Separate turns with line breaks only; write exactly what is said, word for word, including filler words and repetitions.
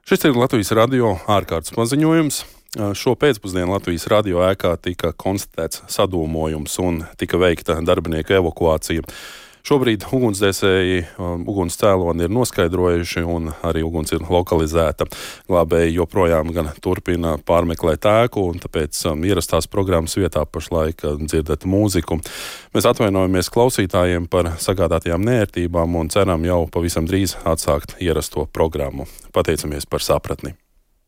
Šis ir Latvijas radio ārkārtas paziņojums. Šo pēcpusdienu Latvijas radio ēkā tika konstatēts sadūmojums un tika veikta darbinieku evakuācija. Šobrīd ugunsdzēsēji uguns cēloni ir noskaidrojuši un arī uguns ir lokalizēta. Glābēji joprojām gan turpina pārmeklēt ēku un tāpēc ierastās programmas vietā pašlaik dzirdat mūziku. Mēs atvainojamies klausītājiem par sagādātajām neērtībām un ceram jau pavisam drīz atsākt ierasto programmu. Pateicamies par sapratni.